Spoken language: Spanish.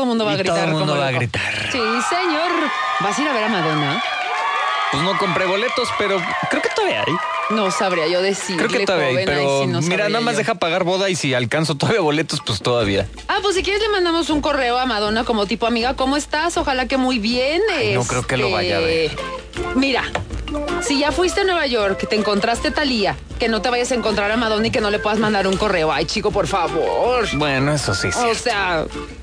mundo va a gritar. Todo el mundo como va a loco. gritar. Sí, señor. ¿Vas a ir a ver a Madonna? Pues no compré boletos, pero creo que todavía hay. No sabría yo decirle, Creo que todavía hay, joven, ahí pero sí no mira, sabría nada más yo. deja pagar boda y si alcanzo todavía boletos, pues todavía. Pues si quieres le mandamos un correo a Madonna como tipo, amiga, ¿cómo estás? Ojalá que muy bien. Ay, no creo que lo vaya a ver. Mira, si ya fuiste a Nueva York, que te encontraste a Thalía, que no te vayas a encontrar a Madonna y que no le puedas mandar un correo. Ay, chico, por favor. Bueno, eso sí. O sea,